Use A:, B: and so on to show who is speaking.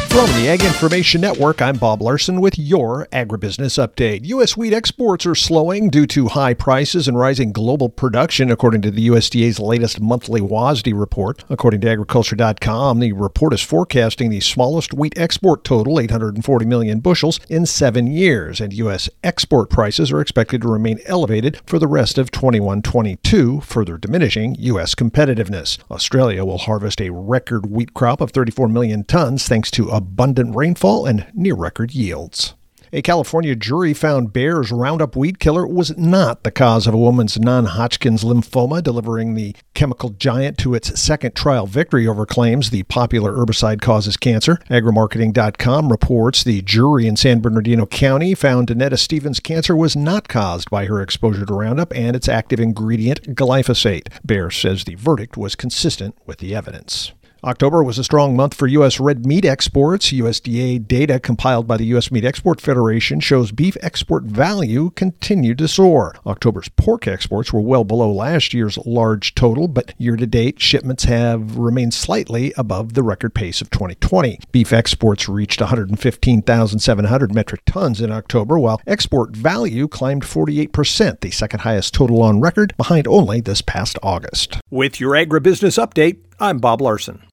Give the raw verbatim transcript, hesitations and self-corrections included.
A: From the Ag Information Network, I'm Bob Larson with your Agribusiness Update. U S wheat exports are slowing due to high prices and rising global production, according to the U S D A's latest monthly W A S D report. According to agriculture dot com, the report is forecasting the smallest wheat export total, eight hundred forty million bushels, in seven years, and U S export prices are expected to remain elevated for the rest of twenty-one twenty-two, further diminishing U S competitiveness. Australia will harvest a record wheat crop of thirty-four million tons thanks to abundant rainfall and near-record yields. A California jury found Bayer's Roundup weed killer was not the cause of a woman's non-Hodgkin's lymphoma, delivering the chemical giant to its second trial victory over claims the popular herbicide causes cancer. Agrimarketing dot com reports the jury in San Bernardino County found Danetta Stevens' cancer was not caused by her exposure to Roundup and its active ingredient, glyphosate. Bayer says the verdict was consistent with the evidence. October was a strong month for U S red meat exports. U S D A data compiled by the U S Meat Export Federation shows beef export value continued to soar. October's pork exports were well below last year's large total, but year-to-date shipments have remained slightly above the record pace of twenty twenty. Beef exports reached one hundred fifteen thousand seven hundred metric tons in October, while export value climbed forty-eight percent, the second highest total on record, behind only this past August. With your Agribusiness Update, I'm Bob Larson.